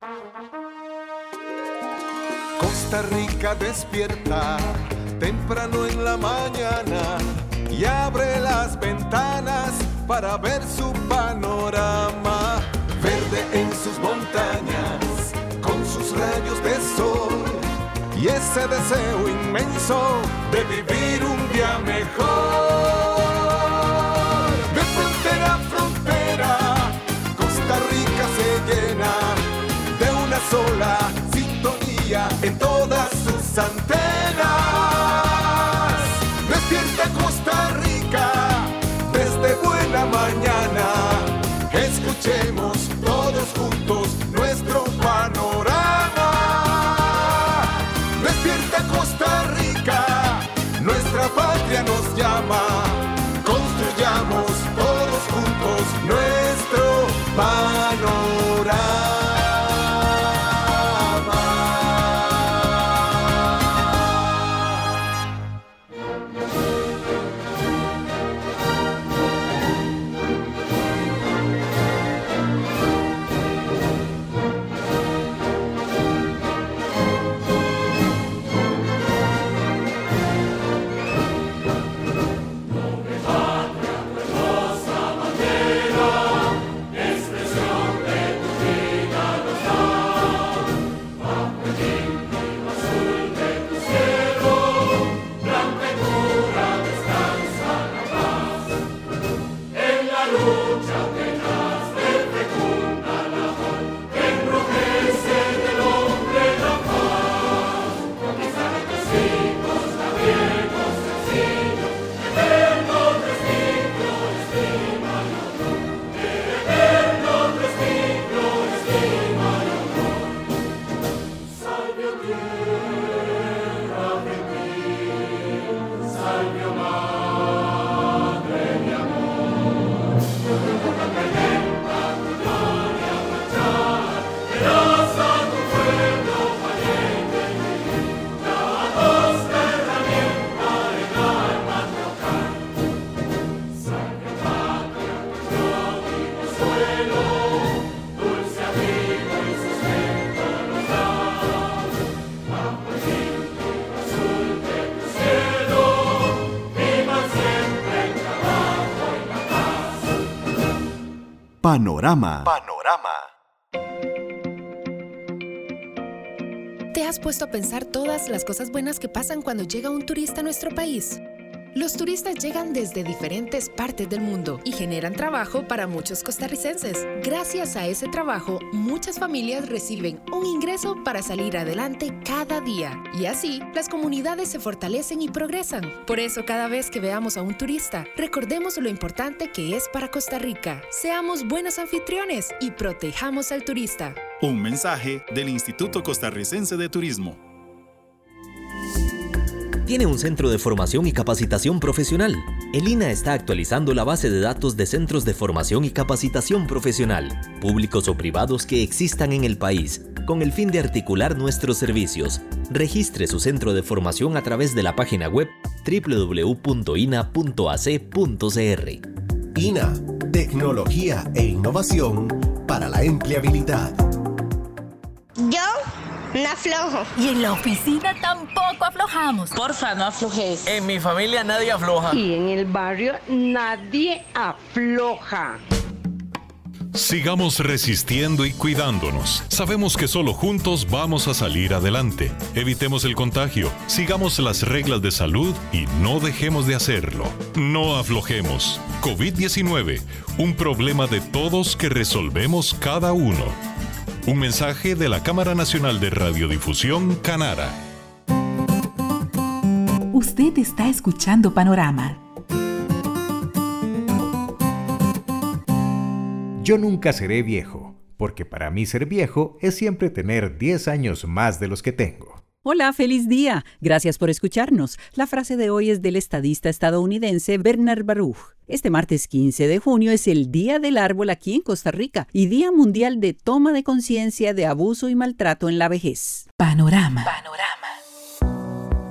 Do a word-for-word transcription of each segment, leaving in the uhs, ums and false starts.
Costa Rica despierta temprano en la mañana y abre las ventanas para ver su panorama. Verde en sus montañas, con sus rayos de sol y ese deseo inmenso de vivir un día mejor. De frontera a frontera, Costa Rica se llena de una sola sintonía en todas sus antenas. Despierta Costa Rica desde buena mañana. Escuchemos todos juntos nuestro panorama. Despierta Costa Rica, nuestra patria nos llama. Construyamos todos juntos nuestro panorama. Panorama. Panorama. ¿Te has puesto a pensar todas las cosas buenas que pasan cuando llega un turista a nuestro país? Los turistas llegan desde diferentes partes del mundo y generan trabajo para muchos costarricenses. Gracias a ese trabajo, muchas familias reciben un ingreso para salir adelante cada día. Y así, las comunidades se fortalecen y progresan. Por eso, cada vez que veamos a un turista, recordemos lo importante que es para Costa Rica. Seamos buenos anfitriones y protejamos al turista. Un mensaje del Instituto Costarricense de Turismo. ¿Tiene un centro de formación y capacitación profesional? El I N A está actualizando la base de datos de centros de formación y capacitación profesional, públicos o privados que existan en el país, con el fin de articular nuestros servicios. Registre su centro de formación a través de la página web doble u doble u doble u punto i n a punto a c punto c r. I N A, tecnología e innovación para la empleabilidad. Yo no aflojo. Y en la oficina tampoco aflojamos. Porfa, no aflojes. En mi familia nadie afloja. Y en el barrio nadie afloja. Sigamos resistiendo y cuidándonos. Sabemos que solo juntos vamos a salir adelante. Evitemos el contagio, sigamos las reglas de salud y no dejemos de hacerlo. No aflojemos. COVID diecinueve, un problema de todos que resolvemos cada uno. Un mensaje de la Cámara Nacional de Radiodifusión, Canara. Usted está escuchando Panorama. Yo nunca seré viejo, porque para mí ser viejo es siempre tener diez años más de los que tengo. Hola, feliz día. Gracias por escucharnos. La frase de hoy es del estadista estadounidense Bernard Baruch. Este martes quince de junio es el Día del Árbol aquí en Costa Rica y Día Mundial de Toma de Conciencia de Abuso y Maltrato en la Vejez. Panorama. Panorama.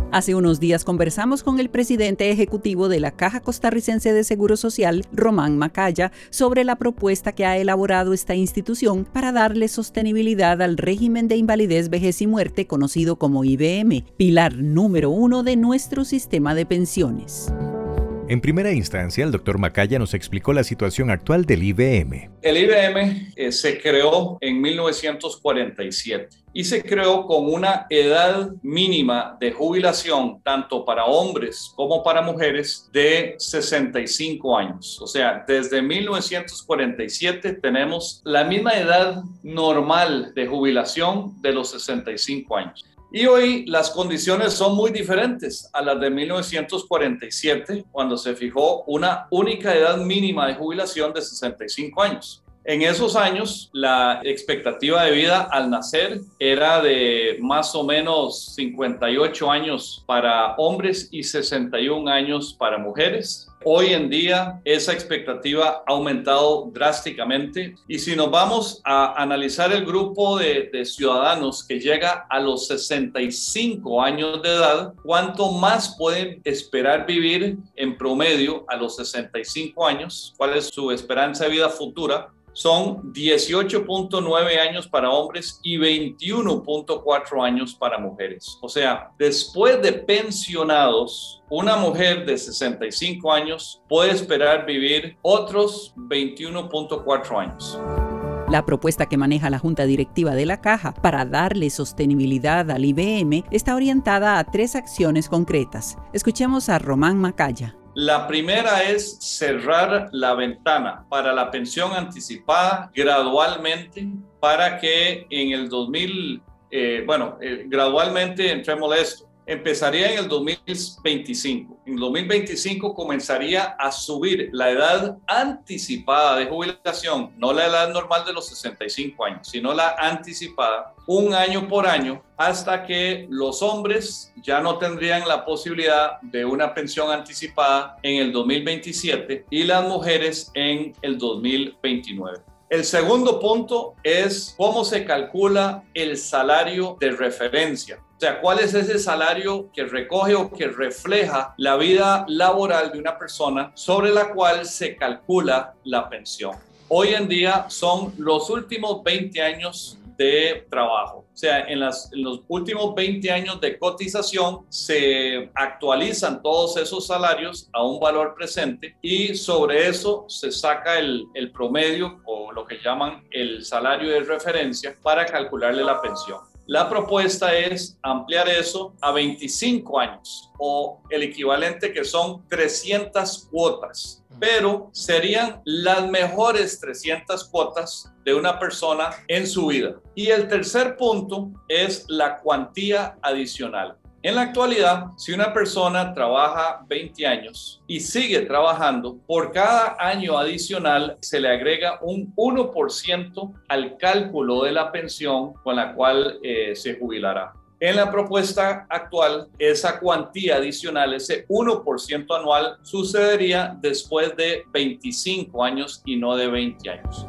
Hace unos días conversamos con el presidente ejecutivo de la Caja Costarricense de Seguro Social, Román Macaya, sobre la propuesta que ha elaborado esta institución para darle sostenibilidad al régimen de invalidez, vejez y muerte conocido como I V M, pilar número uno de nuestro sistema de pensiones. En primera instancia, el doctor Macaya nos explicó la situación actual del I V M. El I V M eh, se creó en mil novecientos cuarenta y siete y se creó con una edad mínima de jubilación, tanto para hombres como para mujeres, de sesenta y cinco años. O sea, desde mil novecientos cuarenta y siete tenemos la misma edad normal de jubilación de los sesenta y cinco años. Y hoy las condiciones son muy diferentes a las de mil novecientos cuarenta y siete, cuando se fijó una única edad mínima de jubilación de sesenta y cinco años. En esos años, la expectativa de vida al nacer era de más o menos cincuenta y ocho años para hombres y sesenta y un años para mujeres. Hoy en día esa expectativa ha aumentado drásticamente y si nos vamos a analizar el grupo de, de ciudadanos que llega a los sesenta y cinco años de edad, ¿cuánto más pueden esperar vivir en promedio a los sesenta y cinco años? ¿Cuál es su esperanza de vida futura? Son dieciocho punto nueve años para hombres y veintiuno punto cuatro años para mujeres. O sea, después de pensionados, una mujer de sesenta y cinco años puede esperar vivir otros veintiuno punto cuatro años. La propuesta que maneja la Junta Directiva de la Caja para darle sostenibilidad al I V M está orientada a tres acciones concretas. Escuchemos a Román Macaya. La primera es cerrar la ventana para la pensión anticipada gradualmente para que en el dos mil, eh, bueno, eh, gradualmente entremos esto. Empezaría en el dos mil veinticinco. En dos mil veinticinco comenzaría a subir la edad anticipada de jubilación, no la edad normal de los sesenta y cinco años, sino la anticipada, un año por año, hasta que los hombres ya no tendrían la posibilidad de una pensión anticipada en el dos mil veintisiete y las mujeres en el dos mil veintinueve. El segundo punto es cómo se calcula el salario de referencia. O sea, ¿cuál es ese salario que recoge o que refleja la vida laboral de una persona sobre la cual se calcula la pensión? Hoy en día son los últimos veinte años de trabajo. O sea, en, las, en los últimos veinte años de cotización se actualizan todos esos salarios a un valor presente y sobre eso se saca el, el promedio o lo que llaman el salario de referencia para calcularle la pensión. La propuesta es ampliar eso a veinticinco años o el equivalente que son trescientas cuotas, pero serían las mejores trescientas cuotas de una persona en su vida. Y el tercer punto es la cuantía adicional. En la actualidad, si una persona trabaja veinte años y sigue trabajando, por cada año adicional se le agrega un uno por ciento al cálculo de la pensión con la cual eh, se jubilará. En la propuesta actual, esa cuantía adicional, ese uno por ciento anual, sucedería después de veinticinco años y no de veinte años.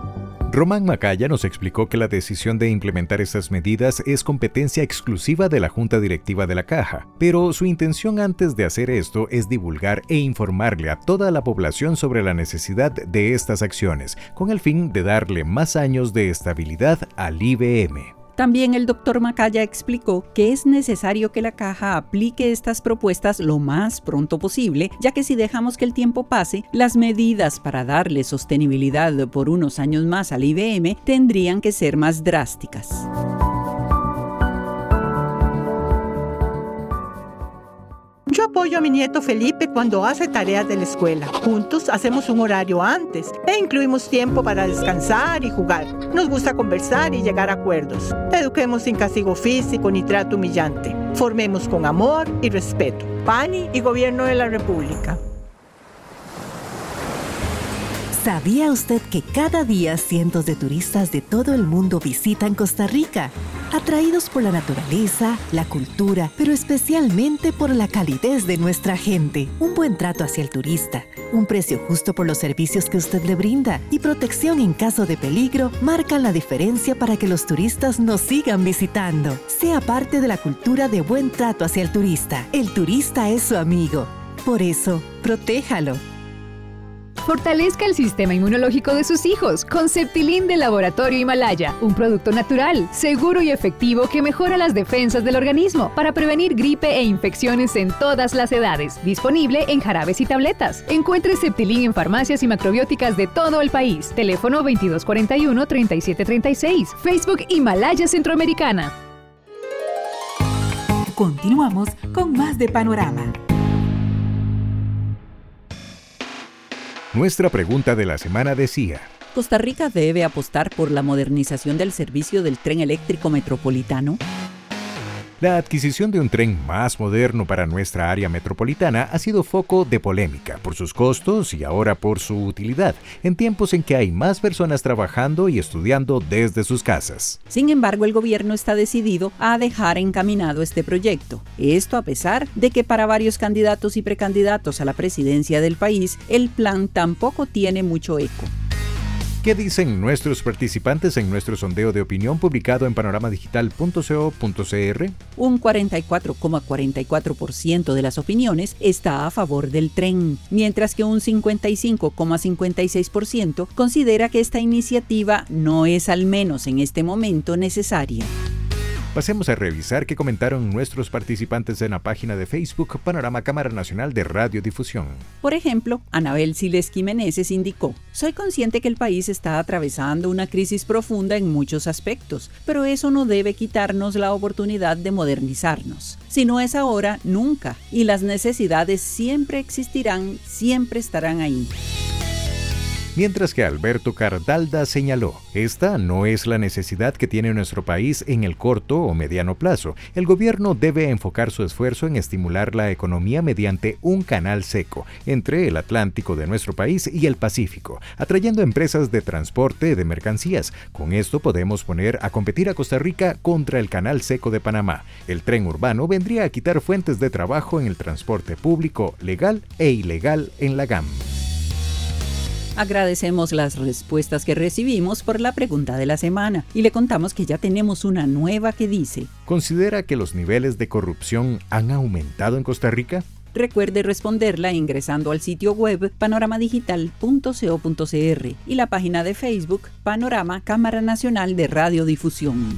Román Macaya nos explicó que la decisión de implementar estas medidas es competencia exclusiva de la Junta Directiva de la Caja, pero su intención antes de hacer esto es divulgar e informarle a toda la población sobre la necesidad de estas acciones, con el fin de darle más años de estabilidad al I V M. También el doctor Macaya explicó que es necesario que la Caja aplique estas propuestas lo más pronto posible, ya que si dejamos que el tiempo pase, las medidas para darle sostenibilidad por unos años más al I V M tendrían que ser más drásticas. Yo apoyo a mi nieto Felipe cuando hace tareas de la escuela. Juntos hacemos un horario antes e incluimos tiempo para descansar y jugar. Nos gusta conversar y llegar a acuerdos. Eduquemos sin castigo físico ni trato humillante. Formemos con amor y respeto. P A N I y Gobierno de la República. ¿Sabía usted que cada día cientos de turistas de todo el mundo visitan Costa Rica? Atraídos por la naturaleza, la cultura, pero especialmente por la calidez de nuestra gente. Un buen trato hacia el turista, un precio justo por los servicios que usted le brinda y protección en caso de peligro marcan la diferencia para que los turistas nos sigan visitando. Sea parte de la cultura de buen trato hacia el turista. El turista es su amigo. Por eso, protéjalo. Fortalezca el sistema inmunológico de sus hijos con Septilin de Laboratorio Himalaya, un producto natural, seguro y efectivo que mejora las defensas del organismo para prevenir gripe e infecciones en todas las edades. Disponible en jarabes y tabletas. Encuentre Septilin en farmacias y macrobióticas de todo el país. Teléfono veintidós cuarenta y uno, treinta y siete treinta y seis. Facebook Himalaya Centroamericana. Continuamos con más de Panorama. Nuestra pregunta de la semana decía: ¿Costa Rica debe apostar por la modernización del servicio del tren eléctrico metropolitano? La adquisición de un tren más moderno para nuestra área metropolitana ha sido foco de polémica por sus costos y ahora por su utilidad, en tiempos en que hay más personas trabajando y estudiando desde sus casas. Sin embargo, el gobierno está decidido a dejar encaminado este proyecto. Esto a pesar de que para varios candidatos y precandidatos a la presidencia del país, el plan tampoco tiene mucho eco. ¿Qué dicen nuestros participantes en nuestro sondeo de opinión publicado en panorama digital punto co punto cr? Un cuarenta y cuatro coma cuarenta y cuatro por ciento de las opiniones está a favor del tren, mientras que un cincuenta y cinco coma cincuenta y seis por ciento considera que esta iniciativa no es, al menos en este momento, necesaria. Pasemos a revisar qué comentaron nuestros participantes en la página de Facebook Panorama Cámara Nacional de Radiodifusión. Por ejemplo, Anabel Sileski Meneses indicó: soy consciente que el país está atravesando una crisis profunda en muchos aspectos, pero eso no debe quitarnos la oportunidad de modernizarnos. Si no es ahora, nunca, y las necesidades siempre existirán, siempre estarán ahí. Mientras que Alberto Cardalda señaló: esta no es la necesidad que tiene nuestro país en el corto o mediano plazo. El gobierno debe enfocar su esfuerzo en estimular la economía mediante un canal seco entre el Atlántico de nuestro país y el Pacífico, atrayendo empresas de transporte de mercancías. Con esto podemos poner a competir a Costa Rica contra el canal seco de Panamá. El tren urbano vendría a quitar fuentes de trabajo en el transporte público, legal e ilegal en la G A M. Agradecemos las respuestas que recibimos por la pregunta de la semana y le contamos que ya tenemos una nueva que dice: ¿considera que los niveles de corrupción han aumentado en Costa Rica? Recuerde responderla ingresando al sitio web panorama digital punto co punto cr y la página de Facebook Panorama Cámara Nacional de Radiodifusión.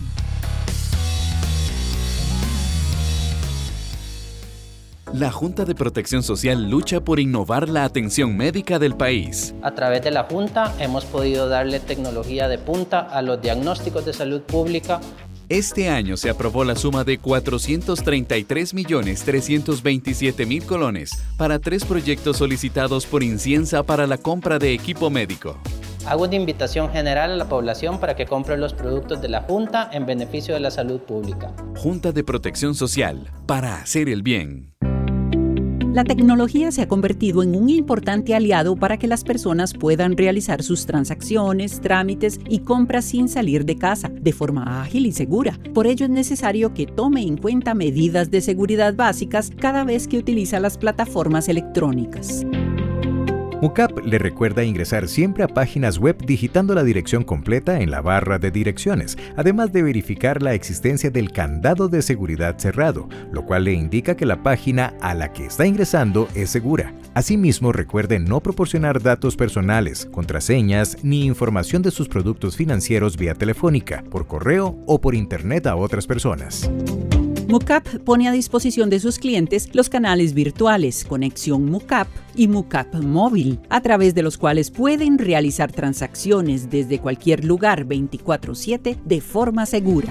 La Junta de Protección Social lucha por innovar la atención médica del país. A través de la Junta hemos podido darle tecnología de punta a los diagnósticos de salud pública. Este año se aprobó la suma de cuatrocientos treinta y tres millones trescientos veintisiete mil colones para tres proyectos solicitados por Inciensa para la compra de equipo médico. Hago una invitación general a la población para que compre los productos de la Junta en beneficio de la salud pública. Junta de Protección Social, para hacer el bien. La tecnología se ha convertido en un importante aliado para que las personas puedan realizar sus transacciones, trámites y compras sin salir de casa, de forma ágil y segura. Por ello es necesario que tome en cuenta medidas de seguridad básicas cada vez que utiliza las plataformas electrónicas. MUCAP le recuerda ingresar siempre a páginas web digitando la dirección completa en la barra de direcciones, además de verificar la existencia del candado de seguridad cerrado, lo cual le indica que la página a la que está ingresando es segura. Asimismo, recuerde no proporcionar datos personales, contraseñas ni información de sus productos financieros vía telefónica, por correo o por internet a otras personas. MUCAP pone a disposición de sus clientes los canales virtuales Conexión MUCAP y MUCAP Móvil, a través de los cuales pueden realizar transacciones desde cualquier lugar veinticuatro siete de forma segura.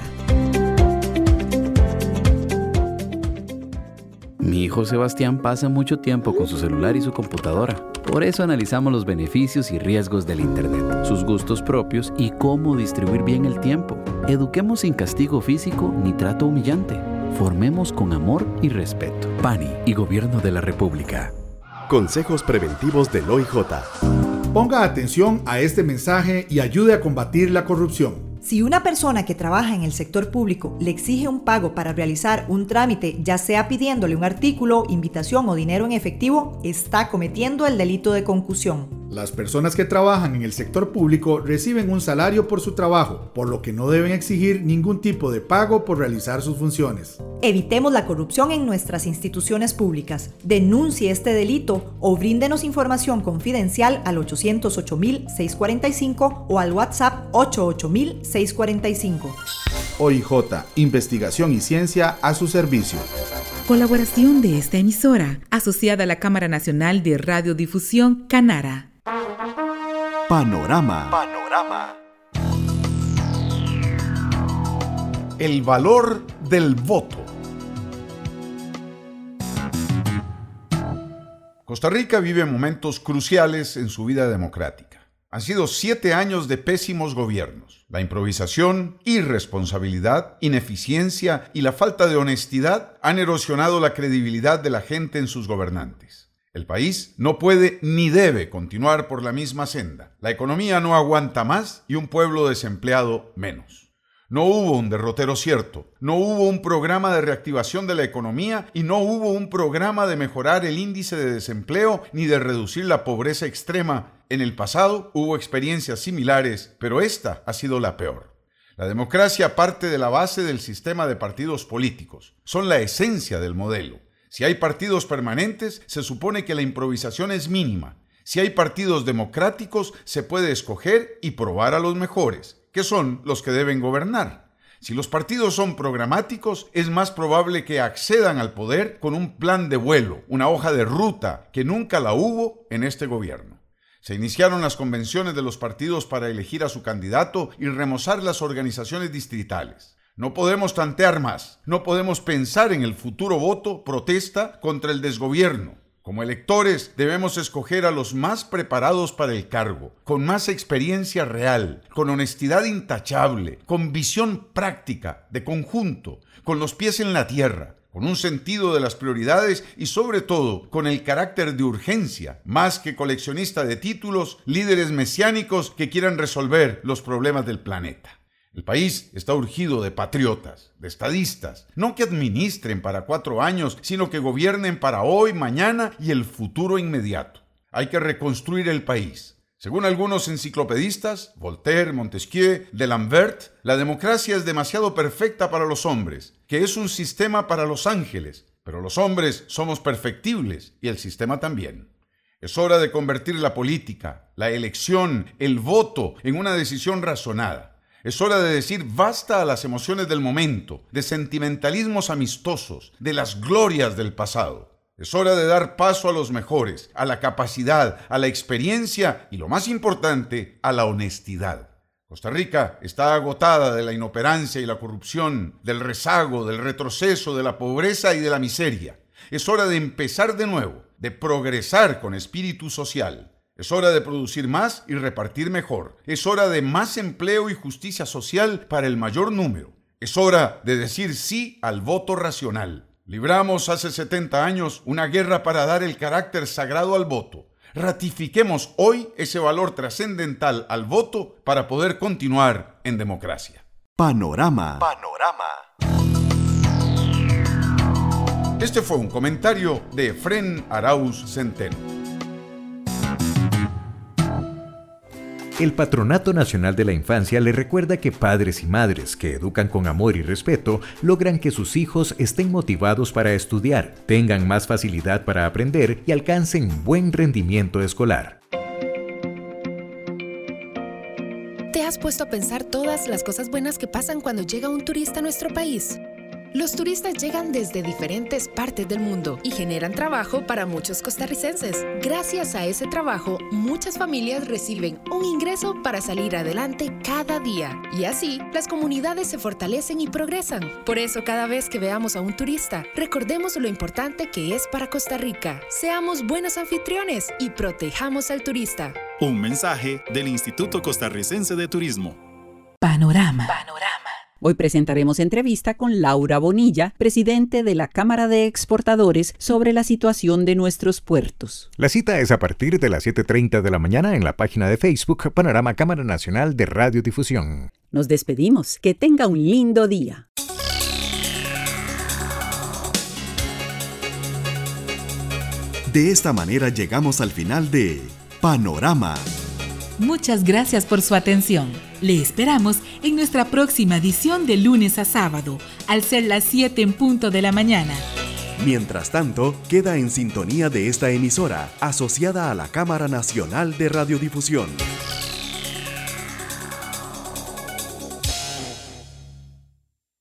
Mi hijo Sebastián pasa mucho tiempo con su celular y su computadora. Por eso analizamos los beneficios y riesgos del Internet, sus gustos propios y cómo distribuir bien el tiempo. Eduquemos sin castigo físico ni trato humillante. Formemos con amor y respeto. P A N I y Gobierno de la República. Consejos preventivos del O I J. Ponga atención a este mensaje y ayude a combatir la corrupción. Si una persona que trabaja en el sector público le exige un pago para realizar un trámite, ya sea pidiéndole un artículo, invitación o dinero en efectivo, está cometiendo el delito de concusión. Las personas que trabajan en el sector público reciben un salario por su trabajo, por lo que no deben exigir ningún tipo de pago por realizar sus funciones. Evitemos la corrupción en nuestras instituciones públicas. Denuncie este delito o bríndenos información confidencial al ocho cero ocho, seis cuatro cinco o al WhatsApp ocho ocho cero, seis cuatro cinco. O I J, Investigación y Ciencia a su servicio. Colaboración de esta emisora, asociada a la Cámara Nacional de Radiodifusión, Canara. Panorama. Panorama. El valor del voto. Costa Rica vive momentos cruciales en su vida democrática. Han sido siete años de pésimos gobiernos. La improvisación, irresponsabilidad, ineficiencia y la falta de honestidad han erosionado la credibilidad de la gente en sus gobernantes. El país no puede ni debe continuar por la misma senda. La economía no aguanta más y un pueblo desempleado menos. No hubo un derrotero cierto, no hubo un programa de reactivación de la economía y no hubo un programa de mejorar el índice de desempleo ni de reducir la pobreza extrema. En el pasado hubo experiencias similares, pero esta ha sido la peor. La democracia parte de la base del sistema de partidos políticos. Son la esencia del modelo. Si hay partidos permanentes, se supone que la improvisación es mínima. Si hay partidos democráticos, se puede escoger y probar a los mejores, que son los que deben gobernar. Si los partidos son programáticos, es más probable que accedan al poder con un plan de vuelo, una hoja de ruta, que nunca la hubo en este gobierno. Se iniciaron las convenciones de los partidos para elegir a su candidato y remozar las organizaciones distritales. No podemos tantear más, no podemos pensar en el futuro voto protesta contra el desgobierno. Como electores debemos escoger a los más preparados para el cargo, con más experiencia real, con honestidad intachable, con visión práctica, de conjunto, con los pies en la tierra, con un sentido de las prioridades y sobre todo con el carácter de urgencia, más que coleccionista de títulos, líderes mesiánicos que quieran resolver los problemas del planeta. El país está urgido de patriotas, de estadistas, no que administren para cuatro años, sino que gobiernen para hoy, mañana y el futuro inmediato. Hay que reconstruir el país. Según algunos enciclopedistas, Voltaire, Montesquieu, D'Alembert, la democracia es demasiado perfecta para los hombres, que es un sistema para los ángeles, pero los hombres somos perfectibles y el sistema también. Es hora de convertir la política, la elección, el voto en una decisión razonada. Es hora de decir basta a las emociones del momento, de sentimentalismos amistosos, de las glorias del pasado. Es hora de dar paso a los mejores, a la capacidad, a la experiencia y, lo más importante, a la honestidad. Costa Rica está agotada de la inoperancia y la corrupción, del rezago, del retroceso, de la pobreza y de la miseria. Es hora de empezar de nuevo, de progresar con espíritu social. Es hora de producir más y repartir mejor. Es hora de más empleo y justicia social para el mayor número. Es hora de decir sí al voto racional. Libramos hace setenta años una guerra para dar el carácter sagrado al voto. Ratifiquemos hoy ese valor trascendental al voto para poder continuar en democracia. Panorama. Panorama. Este fue un comentario de Efrén Arauz Centeno. El Patronato Nacional de la Infancia le recuerda que padres y madres que educan con amor y respeto logran que sus hijos estén motivados para estudiar, tengan más facilidad para aprender y alcancen buen rendimiento escolar. ¿Te has puesto a pensar todas las cosas buenas que pasan cuando llega un turista a nuestro país? Los turistas llegan desde diferentes partes del mundo y generan trabajo para muchos costarricenses. Gracias a ese trabajo, muchas familias reciben un ingreso para salir adelante cada día. Y así, las comunidades se fortalecen y progresan. Por eso, cada vez que veamos a un turista, recordemos lo importante que es para Costa Rica. Seamos buenos anfitriones y protejamos al turista. Un mensaje del Instituto Costarricense de Turismo. Panorama. Panorama. Hoy presentaremos entrevista con Laura Bonilla, presidente de la Cámara de Exportadores, sobre la situación de nuestros puertos. La cita es a partir de las siete y media de la mañana en la página de Facebook Panorama Cámara Nacional de Radiodifusión. Nos despedimos. Que tenga un lindo día. De esta manera llegamos al final de Panorama. Muchas gracias por su atención. Le esperamos en nuestra próxima edición de lunes a sábado, al ser las siete en punto de la mañana. Mientras tanto, queda en sintonía de esta emisora, asociada a la Cámara Nacional de Radiodifusión.